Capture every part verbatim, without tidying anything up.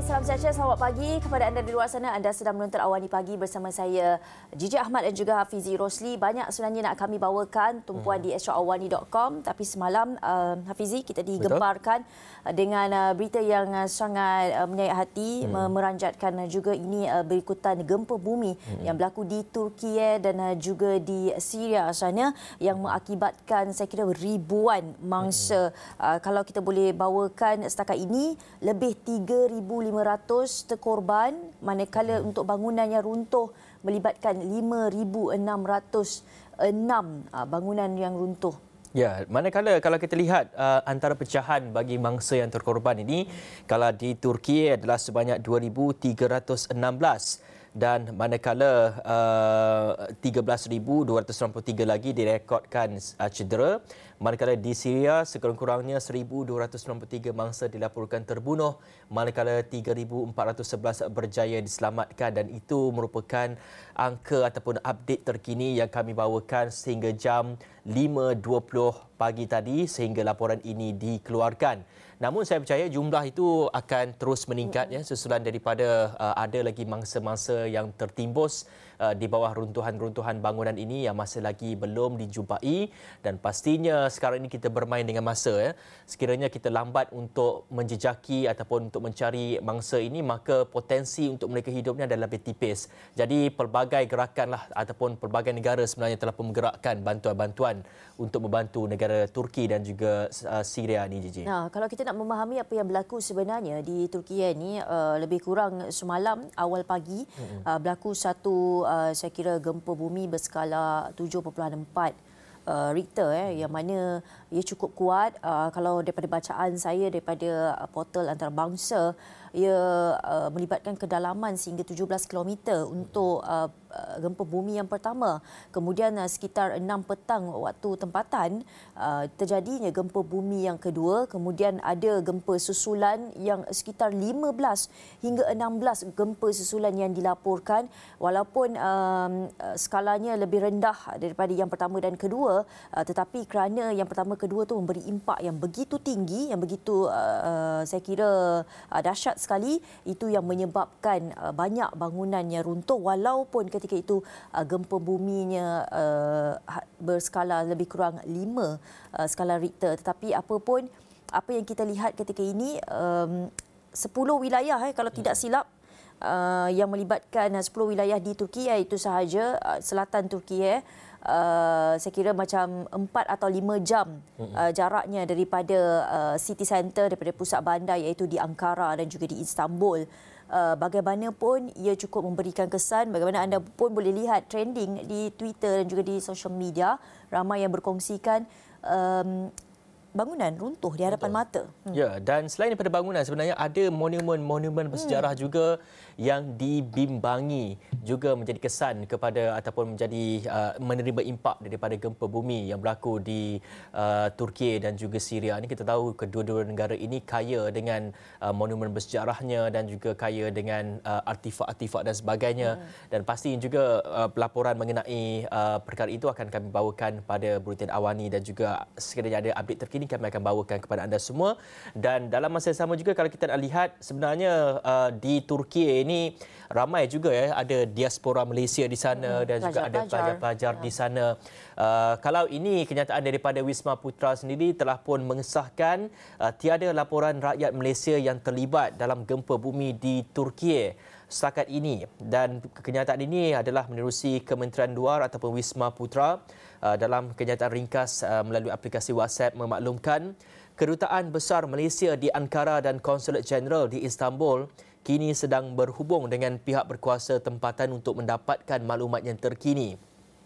salam sejahtera, selamat pagi kepada anda di luar sana. Anda sedang menonton Awani Pagi bersama saya, Gigi Ahmad dan juga Hafizi Rosli. Banyak sebenarnya nak kami bawakan tumpuan hmm. di astro awani dot com. Tapi semalam, uh, Hafizi, kita digemparkan Betul? dengan uh, berita yang uh, sangat uh, menyayat hati, hmm. meranjatkan uh, juga ini uh, berikutan gempa bumi hmm. yang berlaku di Turki dan uh, juga di Syria sana yang mengakibatkan, saya kira, ribuan mangsa. Hmm. Uh, kalau kita boleh bawakan setakat ini, lebih tiga ribu lima ratus terkorban, manakala hmm. untuk bangunan yang runtuh melibatkan lima ribu enam ratus enam bangunan yang runtuh. Ya, manakala kalau kita lihat uh, antara pecahan bagi mangsa yang terkorban ini, hmm. kalau di Turki adalah sebanyak dua ribu tiga ratus enam belas dan manakala uh, tiga belas ribu dua ratus enam puluh tiga lagi direkodkan uh, cedera. Manakala di Syria sekurang-kurangnya seribu dua ratus enam puluh tiga mangsa dilaporkan terbunuh, manakala tiga ribu empat ratus sebelas berjaya diselamatkan, dan itu merupakan angka ataupun update terkini yang kami bawakan sehingga jam lima dua puluh pagi tadi sehingga laporan ini dikeluarkan. Namun saya percaya jumlah itu akan terus meningkat ya, susulan daripada uh, ada lagi mangsa-mangsa yang tertimbus uh, di bawah runtuhan-runtuhan bangunan ini yang masih lagi belum dijumpai, dan pastinya sekarang ini kita bermain dengan masa ya. Sekiranya kita lambat untuk menjejaki ataupun untuk mencari mangsa ini, maka potensi untuk mereka hidupnya adalah lebih tipis. Jadi pelbagai gerakanlah ataupun pelbagai negara sebenarnya telah menggerakkan bantuan-bantuan untuk membantu negara Turki dan juga uh, Syria ni, Gigi. Nah, kalau kita nak memahami apa yang berlaku sebenarnya di Turki ini, uh, lebih kurang semalam awal pagi mm-hmm. uh, berlaku satu uh, saya kira gempa bumi berskala tujuh perpuluhan empat uh, Richter eh, yang mana ia cukup kuat. Uh, kalau daripada bacaan saya daripada uh, portal antarabangsa, ia uh, melibatkan kedalaman sehingga tujuh belas kilometer untuk uh, gempa bumi yang pertama. Kemudian uh, sekitar enam petang waktu tempatan uh, terjadinya gempa bumi yang kedua. Kemudian ada gempa susulan yang sekitar lima belas hingga enam belas gempa susulan yang dilaporkan. Walaupun um, skalanya lebih rendah daripada yang pertama dan kedua, uh, tetapi kerana yang pertama kedua tu memberi impak yang begitu tinggi, yang begitu uh, saya kira uh, dahsyat sekali, itu yang menyebabkan uh, banyak bangunan yang runtuh walaupun ketika ketika itu uh, gempa buminya uh, berskala lebih kurang lima uh, skala Richter. Tetapi apa pun, apa yang kita lihat ketika ini, um, sepuluh wilayah eh, kalau tidak silap, uh, yang melibatkan uh, sepuluh wilayah di Turki, iaitu sahaja uh, selatan Turki eh, Uh, saya kira macam empat atau lima jam uh, jaraknya daripada uh, city center, daripada pusat bandar, iaitu di Ankara dan juga di Istanbul. Uh, bagaimanapun ia cukup memberikan kesan. Bagaimana anda pun boleh lihat trending di Twitter dan juga di social media, ramai yang berkongsikan um, bangunan runtuh di hadapan Betul. mata. Hmm. Ya, dan selain daripada bangunan, sebenarnya ada monumen-monumen bersejarah hmm. juga yang dibimbangi, juga menjadi kesan kepada ataupun menjadi uh, menerima impak daripada gempa bumi yang berlaku di uh, Turki dan juga Syria. Ini kita tahu kedua-dua negara ini kaya dengan uh, monumen bersejarahnya dan juga kaya dengan uh, artifak-artifak dan sebagainya. Hmm. Dan pasti juga uh, pelaporan mengenai uh, perkara itu akan kami bawakan pada Buletin Awani, dan juga sekiranya ada update terkini kami akan bawakan kepada anda semua. Dan dalam masa yang sama juga, kalau kita nak lihat, sebenarnya uh, di Turki ini ramai juga ya, ada diaspora Malaysia di sana hmm, dan juga ada pelajar-pelajar ya. di sana. Uh, kalau ini kenyataan daripada Wisma Putra sendiri telah pun mengesahkan uh, tiada laporan rakyat Malaysia yang terlibat dalam gempa bumi di Turki setakat ini, dan kenyataan ini adalah menerusi Kementerian Luar ataupun Wisma Putra uh, dalam kenyataan ringkas uh, melalui aplikasi WhatsApp memaklumkan Kedutaan Besar Malaysia di Ankara dan Konsulat Jeneral di Istanbul kini sedang berhubung dengan pihak berkuasa tempatan untuk mendapatkan maklumat yang terkini.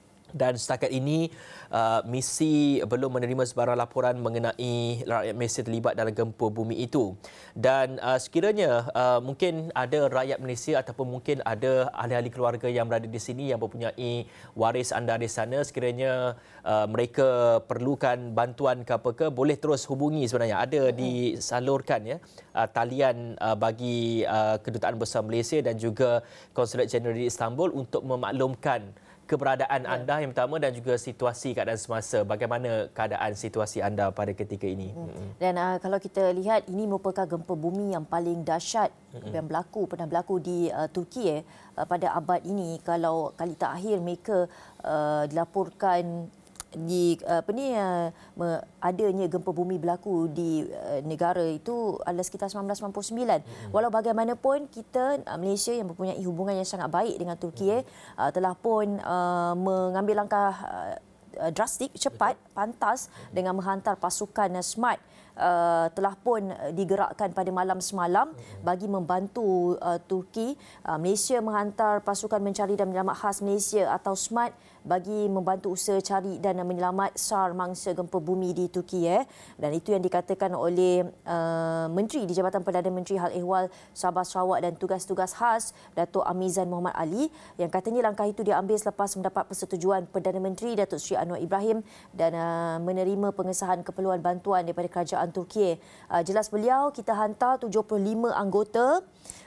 Dan setakat ini, uh, misi belum menerima sebarang laporan mengenai rakyat Malaysia terlibat dalam gempa bumi itu. Dan uh, sekiranya uh, mungkin ada rakyat Malaysia ataupun mungkin ada ahli-ahli keluarga yang berada di sini yang mempunyai waris anda di sana, sekiranya uh, mereka perlukan bantuan ke apa ke, boleh terus hubungi. Sebenarnya ada disalurkan ya uh, talian uh, bagi uh, Kedutaan Besar Malaysia dan juga Konsulat Jeneral di Istanbul untuk memaklumkan keberadaan ya. anda yang pertama dan juga situasi keadaan semasa. Bagaimana keadaan situasi anda pada ketika ini? Hmm. Dan uh, kalau kita lihat, ini merupakan gempa bumi yang paling dahsyat hmm. yang berlaku pernah berlaku di uh, Turki eh, uh, pada abad ini. Kalau kali terakhir mereka uh, dilaporkan di apa ni uh, adanya gempa bumi berlaku di uh, negara itu adalah sekitar seribu sembilan ratus sembilan puluh sembilan. Mm-hmm. Walau bagaimanapun, kita uh, Malaysia yang mempunyai hubungan yang sangat baik dengan Turki mm-hmm. uh, telah pun uh, mengambil langkah uh, drastik, cepat, Betul. pantas mm-hmm. dengan menghantar pasukan uh, SMART Uh, telah pun digerakkan pada malam semalam bagi membantu uh, Turki. Uh, Malaysia menghantar pasukan mencari dan menyelamat khas Malaysia atau SMART bagi membantu usaha cari dan menyelamat SAR mangsa gempa bumi di Turki. Eh. Dan itu yang dikatakan oleh uh, Menteri di Jabatan Perdana Menteri Hal Ehwal Sabah Sarawak dan Tugas-Tugas Khas Datuk Amizan Muhammad Ali, yang katanya langkah itu diambil selepas mendapat persetujuan Perdana Menteri Datuk Seri Anwar Ibrahim dan uh, menerima pengesahan keperluan bantuan daripada kerajaan Turki. Uh, jelas beliau, kita hantar tujuh puluh lima anggota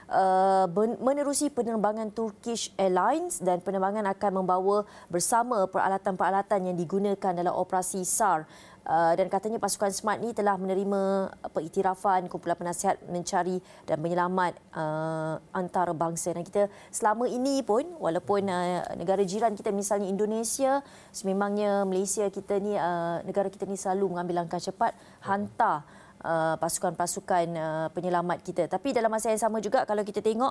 uh, menerusi penerbangan Turkish Airlines, dan penerbangan akan membawa bersama peralatan-peralatan yang digunakan dalam operasi SAR. Uh, dan katanya pasukan SMART ni telah menerima pengiktirafan kumpulan penasihat mencari dan menyelamat uh, antarabangsa. Dan kita selama ini pun, walaupun uh, negara jiran kita misalnya Indonesia, sememangnya Malaysia kita ni, uh, negara kita ni selalu mengambil langkah cepat hantar uh, pasukan-pasukan uh, penyelamat kita. Tapi dalam masa yang sama juga, kalau kita tengok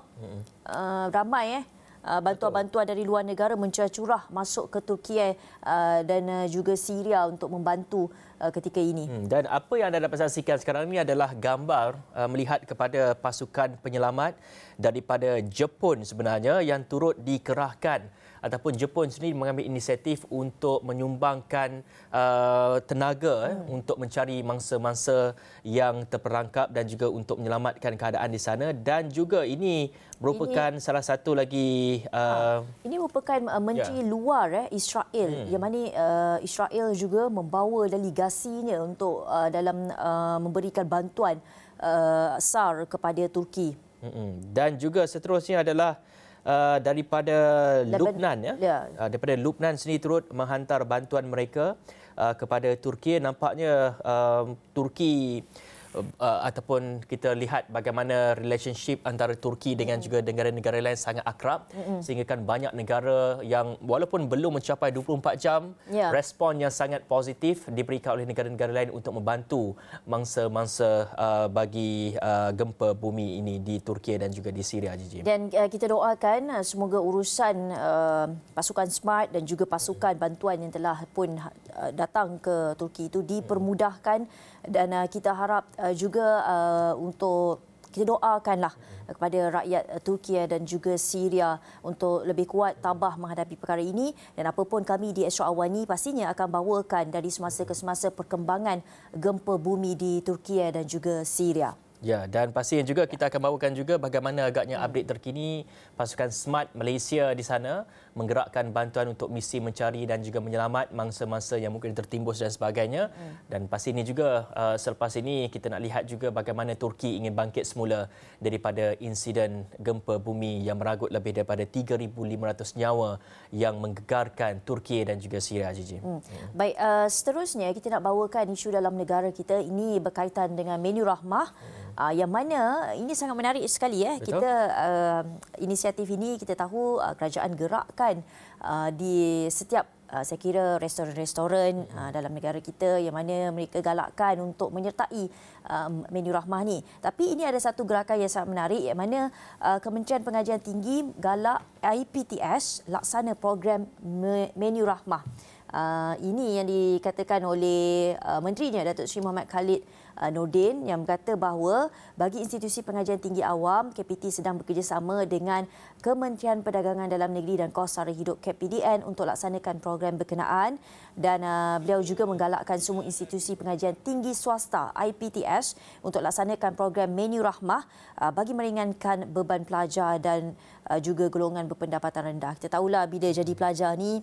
uh, ramai eh bantuan-bantuan dari luar negara mencurah-curah masuk ke Turki uh, dan uh, juga Syria untuk membantu uh, ketika ini. Hmm, dan apa yang anda dapat saksikan sekarang ini adalah gambar uh, melihat kepada pasukan penyelamat daripada Jepun sebenarnya yang turut dikerahkan, ataupun Jepun sendiri mengambil inisiatif untuk menyumbangkan uh, tenaga hmm. eh, untuk mencari mangsa-mangsa yang terperangkap dan juga untuk menyelamatkan keadaan di sana. Dan juga ini merupakan ini, salah satu lagi uh, ini merupakan uh, menteri ya. luar eh, Israel, hmm. yang mana uh, Israel juga membawa delegasinya untuk uh, dalam uh, memberikan bantuan uh, SAR kepada Turki. Hmm. Dan juga seterusnya adalah Uh, daripada Lubnan ya. ya. Uh, daripada Lubnan sendiri turut menghantar bantuan mereka uh, kepada Turki. Nampaknya uh, Turki uh, ataupun kita lihat bagaimana relationship antara Turki dengan mm. juga negara-negara lain sangat akrab, mm-hmm. sehingga kan banyak negara yang walaupun belum mencapai dua puluh empat jam, yeah. respon yang sangat positif diberikan oleh negara-negara lain untuk membantu mangsa-mangsa uh, bagi uh, gempa bumi ini di Turki dan juga di Syria, Gigi. Dan uh, kita doakan uh, semoga urusan uh, pasukan SMART dan juga pasukan bantuan yang telah pun uh, datang ke Turki itu dipermudahkan, dan uh, kita harap uh, juga uh, untuk kita doakanlah kepada rakyat uh, Turki dan juga Syria untuk lebih kuat tabah menghadapi perkara ini. Dan apapun, kami di Astro Awani pastinya akan bawakan dari semasa ke semasa perkembangan gempa bumi di Turki dan juga Syria. Ya, dan pastinya juga kita akan bawakan juga bagaimana agaknya update terkini pasukan SMART Malaysia di sana menggerakkan bantuan untuk misi mencari dan juga menyelamat mangsa-mangsa yang mungkin tertimbus dan sebagainya. Hmm. Dan pasti ini juga uh, selepas ini kita nak lihat juga bagaimana Turki ingin bangkit semula daripada insiden gempa bumi yang meragut lebih daripada tiga ribu lima ratus nyawa yang menggegarkan Turki dan juga Syria, Gigi. Hmm. Hmm. Baik, uh, seterusnya kita nak bawakan isu dalam negara kita. Ini berkaitan dengan menu rahmah. Hmm. Uh, yang mana ini sangat menarik sekali eh. Betul. Kita uh, inisiatif ini kita tahu uh, kerajaan gerakkan uh, di setiap uh, saya kira restoran-restoran uh, dalam negara kita, yang mana mereka galakkan untuk menyertai uh, menu rahmah ni. Tapi ini ada satu gerakan yang sangat menarik, yang mana uh, Kementerian Pengajian Tinggi galak I P T S laksana program menu rahmah. Uh, ini yang dikatakan oleh uh, menterinya Datuk Seri Muhammad Khalid uh, Nordin, yang berkata bahawa bagi institusi pengajian tinggi awam, K P T sedang bekerjasama dengan Kementerian Perdagangan Dalam Negeri dan Kos Sara Hidup K P D N untuk laksanakan program berkenaan. Dan uh, beliau juga menggalakkan semua institusi pengajian tinggi swasta I P T S untuk laksanakan program menu rahmah uh, bagi meringankan beban pelajar dan uh, juga golongan berpendapatan rendah. Kita tahulah bila jadi pelajar ni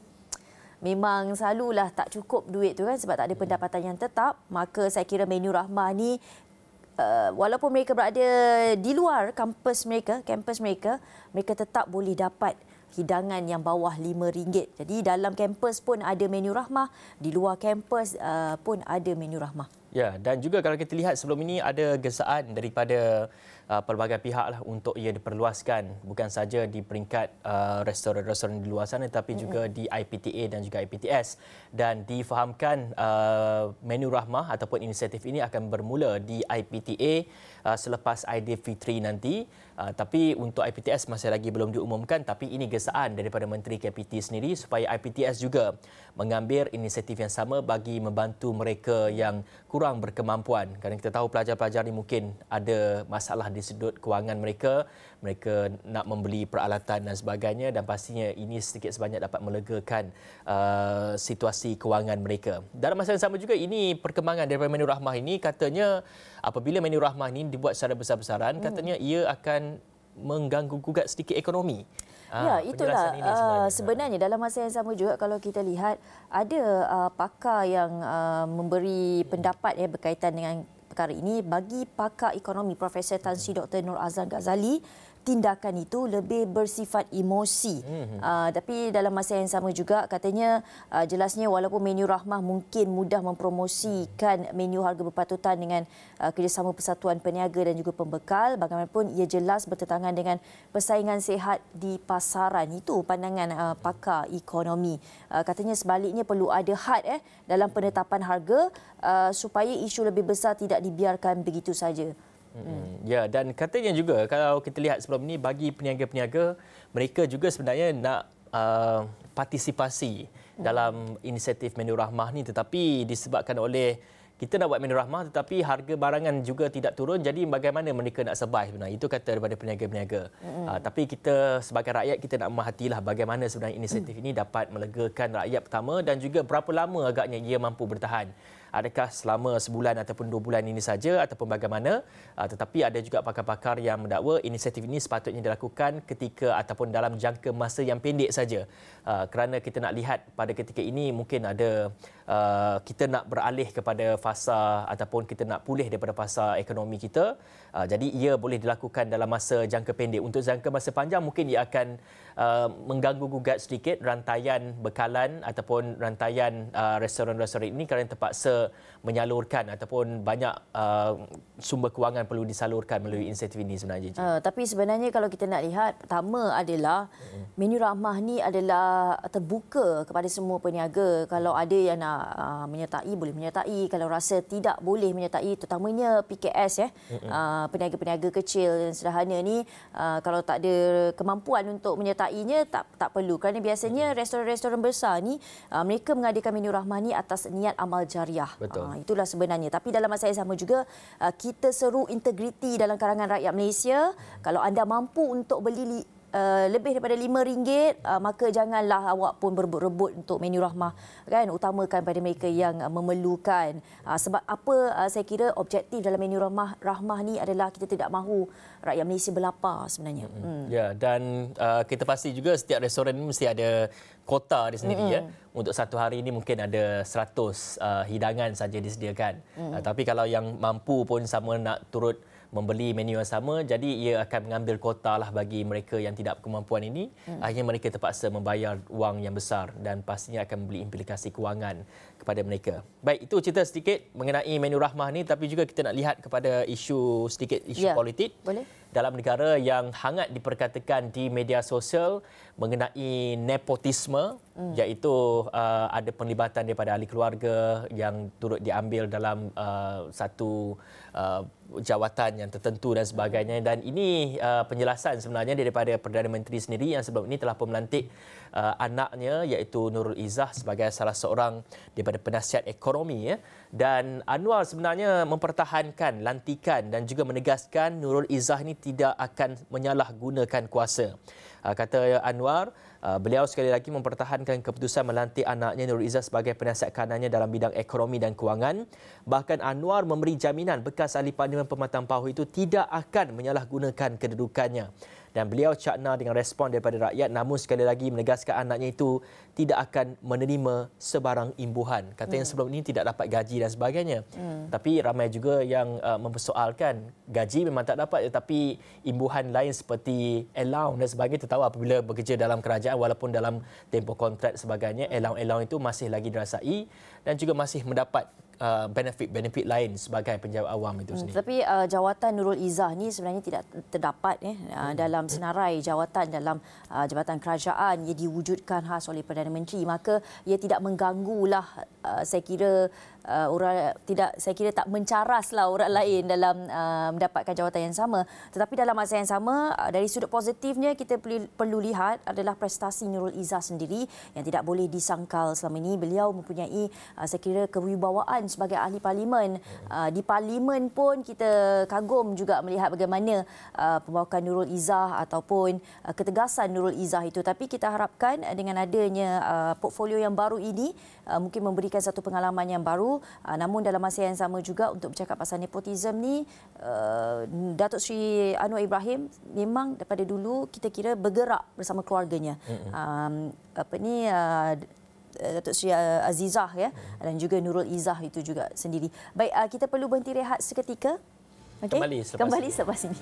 memang selalulah tak cukup duit tu kan, sebab tak ada pendapatan yang tetap. Maka saya kira menu rahmah ni uh, walaupun mereka berada di luar kampus mereka, kampus mereka, mereka tetap boleh dapat hidangan yang bawah lima ringgit. Jadi dalam kampus pun ada menu rahmah, di luar kampus uh, pun ada menu rahmah. Ya, dan juga kalau kita lihat sebelum ini ada gesaan daripada uh, pelbagai pihak lah untuk ia diperluaskan, bukan saja di peringkat uh, restoran-restoran di luar sana tetapi mm-hmm. juga di I P T A dan juga I P T S, dan difahamkan uh, menu rahmah ataupun inisiatif ini akan bermula di I P T A uh, selepas Aidilfitri nanti. Uh, tapi untuk I P T S masih lagi belum diumumkan, tapi ini gesaan daripada Menteri K P T sendiri supaya I P T S juga mengambil inisiatif yang sama bagi membantu mereka yang kurang berkemampuan. Kerana kita tahu pelajar-pelajar ini mungkin ada masalah di sudut kewangan mereka, mereka nak membeli peralatan dan sebagainya, dan pastinya ini sedikit sebanyak dapat melegakan uh, situasi kewangan mereka. Dalam masa yang sama juga, ini perkembangan daripada menu rahmah ini, katanya apabila menu rahmah ini dibuat secara besar-besaran, katanya ia akan mengganggu gugat sedikit ekonomi. Ya, itulah uh, sebenarnya dalam masa yang sama juga kalau kita lihat ada uh, pakar yang uh, memberi pendapat ya berkaitan dengan perkara ini. Bagi pakar ekonomi Profesor Tan Sri Doktor Nur Azlan Ghazali, tindakan itu lebih bersifat emosi. Mm-hmm. Uh, tapi dalam masa yang sama juga katanya uh, jelasnya walaupun menu rahmah mungkin mudah mempromosikan menu harga berpatutan dengan uh, kerjasama Persatuan Peniaga dan juga Pembekal, bagaimanapun ia jelas bertentangan dengan persaingan sihat di pasaran. Itu pandangan uh, pakar ekonomi. Uh, katanya sebaliknya perlu ada had eh dalam penetapan harga uh, supaya isu lebih besar tidak dibiarkan begitu saja. Hmm. Ya, dan katanya juga kalau kita lihat sebelum ini, bagi peniaga-peniaga, mereka juga sebenarnya nak uh, partisipasi hmm. dalam inisiatif menu rahmah ni, tetapi disebabkan oleh kita nak buat menu rahmah tetapi harga barangan juga tidak turun, jadi bagaimana mereka nak survive sebenarnya. Itu kata daripada peniaga-peniaga. Hmm. Uh, tapi kita sebagai rakyat, kita nak memahatilah bagaimana sebenarnya inisiatif hmm. ini dapat melegakan rakyat pertama, dan juga berapa lama agaknya ia mampu bertahan. Adakah selama sebulan ataupun dua bulan ini saja ataupun bagaimana? Uh, tetapi ada juga pakar-pakar yang mendakwa inisiatif ini sepatutnya dilakukan ketika ataupun dalam jangka masa yang pendek saja. Uh, kerana kita nak lihat pada ketika ini mungkin ada uh, kita nak beralih kepada fasa ataupun kita nak pulih daripada fasa ekonomi kita. Uh, jadi ia boleh dilakukan dalam masa jangka pendek. Untuk jangka masa panjang mungkin ia akan uh, mengganggu gugat sedikit rantaian bekalan ataupun rantaian uh, restoran-restoran ini, kerana terpaksa menyalurkan ataupun banyak uh, sumber kewangan perlu disalurkan melalui inisiatif ini sebenarnya. Uh, tapi sebenarnya kalau kita nak lihat, pertama adalah uh-huh. menu rahmah ni adalah terbuka kepada semua peniaga. Kalau ada yang nak uh, menyertai, boleh menyertai. Kalau rasa tidak boleh menyertai, terutamanya P K S ya, uh-huh. uh, peniaga-peniaga kecil dan sederhana ni, uh, kalau tak ada kemampuan untuk menyertainya, tak tak perlu. Kerana biasanya uh-huh. restoran-restoran besar ni, uh, mereka mengadakan menu rahmah ni atas niat amal jariah. Betul. Uh, itulah sebenarnya. Tapi dalam masa yang sama juga, uh, kita seru integriti dalam kalangan rakyat Malaysia. Kalau anda mampu untuk beli Uh, lebih daripada lima ringgit, uh, maka janganlah awak pun berebut-rebut untuk menu rahmah, kan? Utamakan pada mereka yang uh, memerlukan. Uh, sebab apa uh, saya kira objektif dalam menu rahmah rahmah ni adalah kita tidak mahu rakyat Malaysia berlapar sebenarnya. Mm-hmm. Hmm. Ya, dan uh, kita pasti juga setiap restoran ni mesti ada kota dia sendiri. Mm-hmm. ya. Untuk satu hari ini mungkin ada seratus uh, hidangan saja disediakan. Mm-hmm. Uh, tapi kalau yang mampu pun sama nak turut membeli menu yang sama, jadi ia akan mengambil kota lah bagi mereka yang tidak berkemampuan ini. Hmm. Akhirnya mereka terpaksa membayar wang yang besar dan pastinya akan memberi implikasi kewangan kepada mereka. Baik, itu cerita sedikit mengenai menu rahmah ni, tapi juga kita nak lihat kepada isu sedikit isu ya, politik. Boleh. Dalam negara yang hangat diperkatakan di media sosial mengenai nepotisme, hmm. iaitu uh, ada penlibatan daripada ahli keluarga yang turut diambil dalam uh, satu uh, jawatan yang tertentu dan sebagainya. Dan ini uh, penjelasan sebenarnya daripada Perdana Menteri sendiri yang sebelum ini telah pun melantik uh, anaknya iaitu Nurul Izzah sebagai salah seorang daripada penasihat ekonomi. Ya. Dan Anwar sebenarnya mempertahankan lantikan dan juga menegaskan Nurul Izzah ini tidak akan menyalahgunakan kuasa. Uh, kata Anwar, uh, beliau sekali lagi mempertahankan keputusan melantik anaknya Nurul Izzah sebagai penasihat kanannya dalam bidang ekonomi dan kewangan. Bahkan Anwar memberi jaminan bekas ahli Parlimen Pematang Pauh itu tidak akan menyalahgunakan kedudukannya. Dan beliau cakna dengan respon daripada rakyat, namun sekali lagi menegaskan anaknya itu tidak akan menerima sebarang imbuhan. Katanya hmm. sebelum ini tidak dapat gaji dan sebagainya. Hmm. Tapi ramai juga yang uh, mempersoalkan gaji memang tak dapat, tetapi imbuhan lain seperti allowance dan sebagainya, kita tahu apabila bekerja dalam kerajaan walaupun dalam tempoh kontrak sebagainya, allowance-allowance itu masih lagi dirasai dan juga masih mendapat Uh, benefit-benefit lain sebagai penjawat awam itu sendiri. Hmm, tapi uh, jawatan Nurul Izzah ni sebenarnya tidak terdapat eh, uh, dalam senarai jawatan dalam uh, jabatan kerajaan. Ia diwujudkan khas oleh Perdana Menteri, maka ia tidak mengganggulah uh, saya kira uh, orang tidak saya kira tak mencaraslah orang lain dalam uh, mendapatkan jawatan yang sama. Tetapi dalam masa yang sama, uh, dari sudut positifnya kita perlu, perlu lihat adalah prestasi Nurul Izzah sendiri yang tidak boleh disangkal selama ini. Beliau mempunyai uh, saya kira kewibawaan sebagai ahli parlimen. Uh, di parlimen pun kita kagum juga melihat bagaimana uh, pembawakan Nurul Izzah ataupun uh, ketegasan Nurul Izzah itu. Tapi kita harapkan uh, dengan adanya uh, portfolio yang baru ini uh, mungkin memberikan satu pengalaman yang baru. Uh, namun dalam masa yang sama juga untuk bercakap pasal nepotisme ni, uh, Datuk Seri Anwar Ibrahim memang daripada dulu kita kira bergerak bersama keluarganya. Um, apa ni uh, Datuk Seri Azizah ya, dan juga Nurul Izzah itu juga sendiri. Baik, kita perlu berhenti rehat seketika. Okay? Kembali selepas Kembali ini. selepas ini.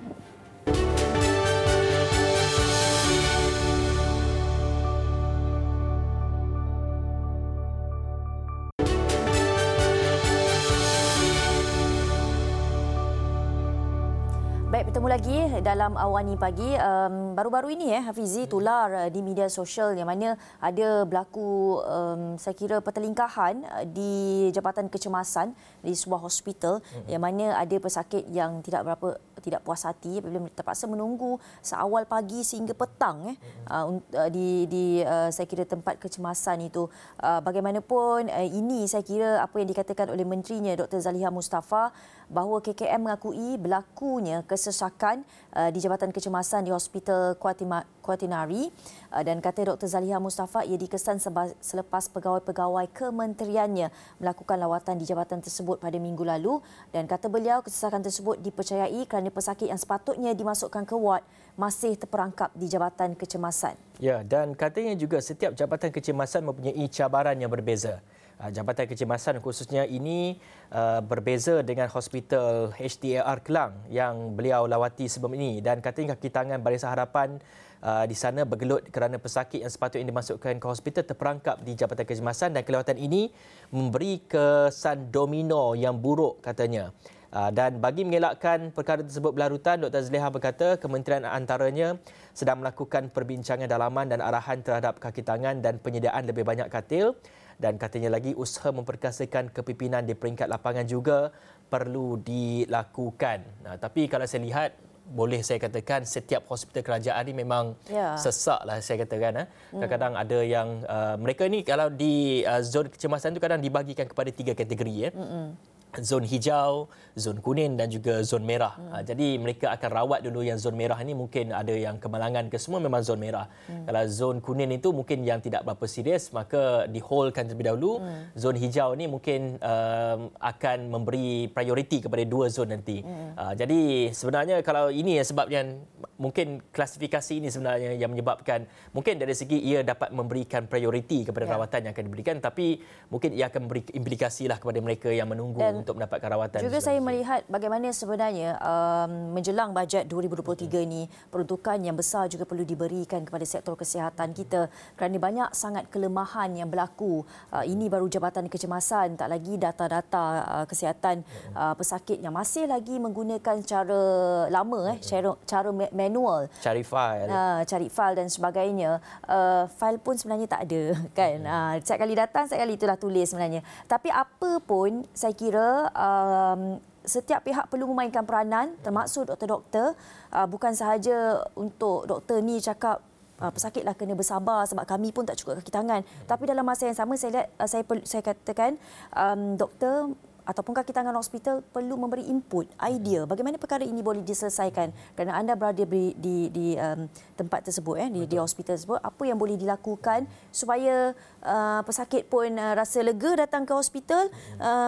Baik, bertemu lagi dalam Awani Pagi. Um, baru-baru ini eh Hafizi tular uh, di media sosial yang mana ada berlaku um, saya kira pertelingkahan uh, di Jabatan Kecemasan di sebuah hospital mm-hmm. yang mana ada pesakit yang tidak berapa tidak puas hati apabila terpaksa menunggu seawal pagi sehingga petang eh mm-hmm. uh, di di uh, saya kira tempat kecemasan itu. Uh, bagaimanapun uh, ini saya kira apa yang dikatakan oleh menterinya Doktor Zaliha Mustafa bahawa K K M mengakui berlakunya kesesakan uh, di Jabatan Kecemasan di Hospital Quaternary uh, dan kata Doktor Zaliha Mustafa ia dikesan selepas pegawai-pegawai kementeriannya melakukan lawatan di jabatan tersebut pada minggu lalu, dan kata beliau kesesakan tersebut dipercayai kerana pesakit yang sepatutnya dimasukkan ke ward masih terperangkap di Jabatan Kecemasan. Ya, dan katanya juga setiap Jabatan Kecemasan mempunyai cabaran yang berbeza. Jabatan Kecemasan khususnya ini uh, berbeza dengan Hospital H T A R Kelang yang beliau lawati sebelum ini, dan katanya kaki tangan Barisan Harapan uh, di sana bergelut kerana pesakit yang sepatutnya dimasukkan ke hospital terperangkap di Jabatan Kecemasan, dan kelewatan ini memberi kesan domino yang buruk katanya. Uh, dan bagi mengelakkan perkara tersebut berlarutan, Doktor Zaliha berkata kementerian antaranya sedang melakukan perbincangan dalaman dan arahan terhadap kaki tangan dan penyediaan lebih banyak katil. Dan katanya lagi usaha memperkasakan kepimpinan di peringkat lapangan juga perlu dilakukan. Nah, tapi kalau saya lihat, boleh saya katakan setiap hospital kerajaan ini memang ya. sesak lah saya katakan. Kadang-kadang hmm. ada yang uh, mereka ni kalau di uh, zon kecemasan itu kadang dibagikan kepada tiga kategori. Ya. Hmm. Zon hijau, zon kuning dan juga zon merah. Hmm. Jadi mereka akan rawat dulu yang zon merah ini, mungkin ada yang kemalangan ke semua memang zon merah. Hmm. Kalau zon kuning itu mungkin yang tidak berapa serius, maka di-holdkan terlebih dahulu. Hmm. Zon hijau ni mungkin um, akan memberi prioriti kepada dua zon nanti. Hmm. Uh, jadi sebenarnya kalau ini sebabnya mungkin klasifikasi ini sebenarnya yang menyebabkan mungkin dari segi ia dapat memberikan prioriti kepada ya. rawatan yang akan diberikan, tapi mungkin ia akan memberi implikasilah kepada mereka yang menunggu dan untuk mendapatkan rawatan. Juga saya melihat bagaimana sebenarnya um, menjelang bajet dua ribu dua puluh tiga ini peruntukan yang besar juga perlu diberikan kepada sektor kesihatan kita kerana banyak sangat kelemahan yang berlaku. Uh, ini baru Jabatan Kecemasan, tak lagi data-data uh, kesihatan uh, pesakit yang masih lagi menggunakan cara lama eh cara, cara manual. Cari fail. Uh, cari fail dan sebagainya. Uh, fail pun sebenarnya tak ada kan. Uh, setiap kali datang, setiap kali itulah tulis sebenarnya. Tapi apa pun saya kira Um, setiap pihak perlu memainkan peranan, termasuk doktor-doktor. Uh, bukan sahaja untuk doktor ni cakap uh, pesakitlah kena bersabar sebab kami pun tak cukup kaki tangan. Tapi dalam masa yang sama saya lihat, uh, saya saya katakan um, doktor ataupun kaki tangan hospital perlu memberi input, idea bagaimana perkara ini boleh diselesaikan kerana anda berada di di, di um, tempat tersebut eh di, di hospital tersebut, apa yang boleh dilakukan supaya uh, pesakit pun uh, rasa lega datang ke hospital. um,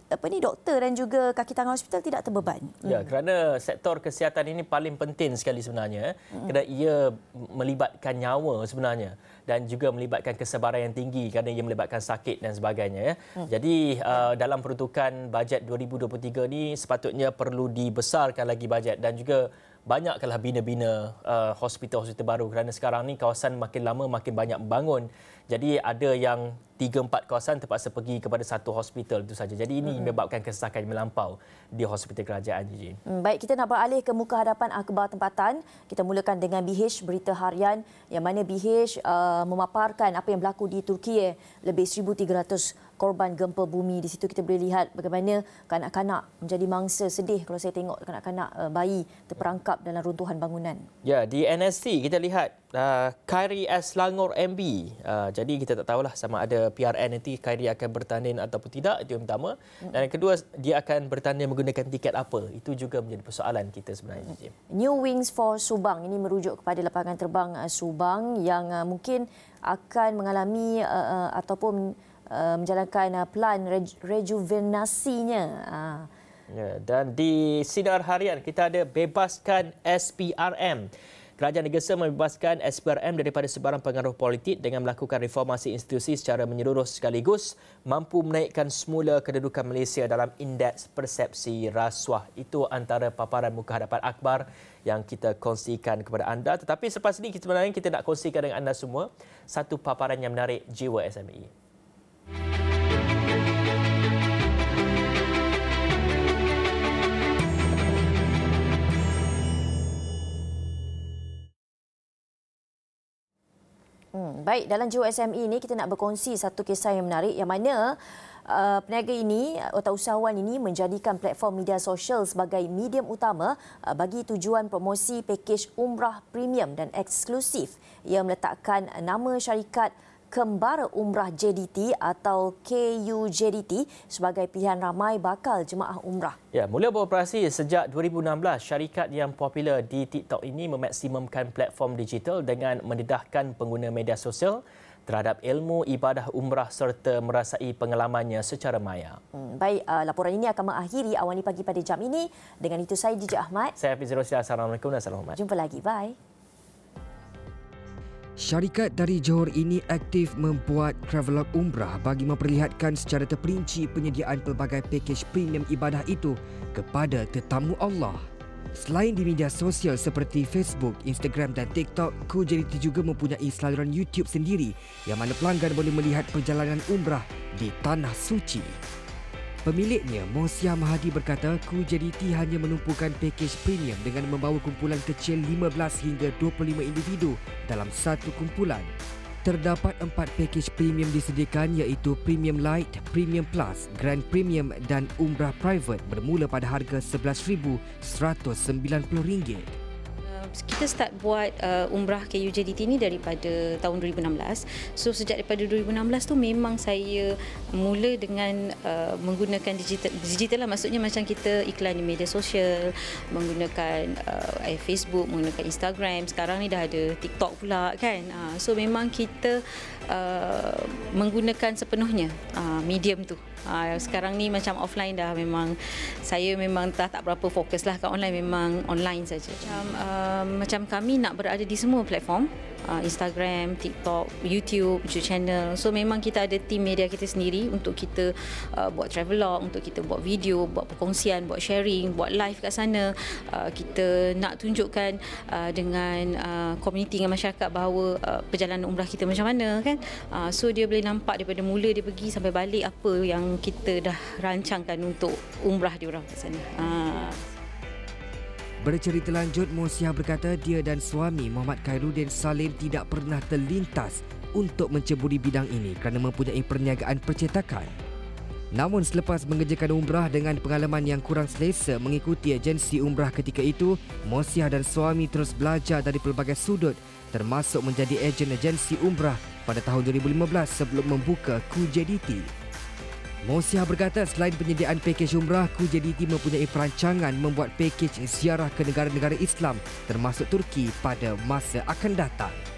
apa ni doktor dan juga kaki tangan hospital tidak terbeban. Ya, hmm. kerana sektor kesihatan ini paling penting sekali sebenarnya, hmm. kerana ia melibatkan nyawa sebenarnya dan juga melibatkan kesebaran yang tinggi kerana ia melibatkan sakit dan sebagainya. Ya. Hmm. Jadi uh, dalam peruntukan bajet dua ribu dua puluh tiga ni sepatutnya perlu dibesarkan lagi bajet dan juga banyaklah bina-bina uh, hospital-hospital baru kerana sekarang ni kawasan makin lama makin banyak membangun. Jadi ada yang tiga empat kawasan terpaksa pergi kepada satu hospital itu saja. Jadi ini hmm. menyebabkan kesesakan melampau di hospital kerajaan. Hmm, baik, kita nak beralih ke muka hadapan akhbar tempatan. Kita mulakan dengan B H Berita Harian yang mana B H uh, memaparkan apa yang berlaku di Turki. Lebih seribu tiga ratus korban gempa bumi. Di situ kita boleh lihat bagaimana kanak-kanak menjadi mangsa sedih kalau saya tengok kanak-kanak uh, bayi terperangkap dalam runtuhan bangunan. Ya, di N S T kita lihat uh, Khairi S Selangor M B. Uh, jadi kita tak tahulah sama ada P R N nanti Khairi akan bertanding ataupun tidak, itu yang pertama. Dan yang kedua, dia akan bertanding menggunakan tiket apa. Itu juga menjadi persoalan kita sebenarnya. New Wings for Subang ini merujuk kepada lapangan terbang uh, Subang yang uh, mungkin akan mengalami uh, uh, ataupun uh, menjalankan uh, plan rej- rejuvenasinya. Uh. Ya, dan di Sinar Harian kita ada bebaskan S P R M. Kerajaan negara membebaskan S P R M daripada sebarang pengaruh politik dengan melakukan reformasi institusi secara menyeluruh sekaligus mampu menaikkan semula kedudukan Malaysia dalam indeks persepsi rasuah. Itu antara paparan muka hadapan akhbar yang kita kongsikan kepada anda. Tetapi selepas ini kita sebenarnya kita nak kongsikan dengan anda semua satu paparan yang menarik jiwa S M E. Hmm, baik, dalam Jiwa S M E ini kita nak berkongsi satu kisah yang menarik yang mana uh, peniaga ini atau usahawan ini menjadikan platform media sosial sebagai medium utama uh, bagi tujuan promosi pakej umrah premium dan eksklusif. Ia meletakkan nama syarikat Kembara Umrah J D T atau K U J D T sebagai pilihan ramai bakal jemaah umrah. Ya, mula beroperasi sejak dua ribu enam belas, syarikat yang popular di TikTok ini memaksimumkan platform digital dengan mendedahkan pengguna media sosial terhadap ilmu ibadah umrah serta merasai pengalamannya secara maya. Hmm, baik, uh, laporan ini akan mengakhiri Awani Pagi pada jam ini. Dengan itu saya D J Ahmad. Saya Hafiz Rosya. Assalamualaikum dan salam hormat. Jumpa lagi. Bye. Syarikat dari Johor ini aktif membuat travelog umrah bagi memperlihatkan secara terperinci penyediaan pelbagai pakej premium ibadah itu kepada tetamu Allah. Selain di media sosial seperti Facebook, Instagram dan TikTok, K U J D T juga mempunyai saluran YouTube sendiri yang mana pelanggan boleh melihat perjalanan umrah di Tanah Suci. Pemiliknya, Mosia Mahadi berkata K U J D T hanya menumpukan pakej premium dengan membawa kumpulan kecil lima belas hingga dua puluh lima individu dalam satu kumpulan. Terdapat empat pakej premium disediakan iaitu Premium Light, Premium Plus, Grand Premium dan Umrah Private bermula pada harga sebelas ribu seratus sembilan puluh ringgit. Kita start buat uh, umrah K U J D T ni daripada tahun dua ribu enam belas. So sejak daripada dua ribu enam belas tu memang saya mula dengan uh, menggunakan digital digital lah, maksudnya macam kita iklan di media sosial, menggunakan uh, Facebook, menggunakan Instagram. Sekarang ni dah ada TikTok pula kan. Uh, so memang kita uh, menggunakan sepenuhnya uh, medium tu. Uh, sekarang ni macam offline dah, memang saya memang dah tak berapa fokus lah kat online, memang online saja. Macam uh, macam kami nak berada di semua platform, uh, Instagram, TikTok, YouTube, YouTube channel. So memang kita ada team media kita sendiri untuk kita uh, buat travelog, untuk kita buat video, buat perkongsian, buat sharing, buat live kat sana. Uh, kita nak tunjukkan uh, dengan uh, komuniti, dengan masyarakat bahawa uh, perjalanan umrah kita macam mana kan. Uh, so dia boleh nampak daripada mula dia pergi sampai balik apa yang kita dah rancangkan untuk umrah dia orang kat sana. Uh. Bercerita lanjut, Mosia berkata dia dan suami Muhammad Khairuddin Salim tidak pernah terlintas untuk menceburi bidang ini kerana mempunyai perniagaan percetakan. Namun selepas mengerjakan umrah dengan pengalaman yang kurang selesa mengikuti agensi umrah ketika itu, Mosia dan suami terus belajar dari pelbagai sudut termasuk menjadi ejen agensi umrah pada tahun dua ribu lima belas sebelum membuka K U J D T. Mosia berkata selain penyediaan pakej umrah, K U J D T mempunyai perancangan membuat pakej ziarah ke negara-negara Islam termasuk Turki pada masa akan datang.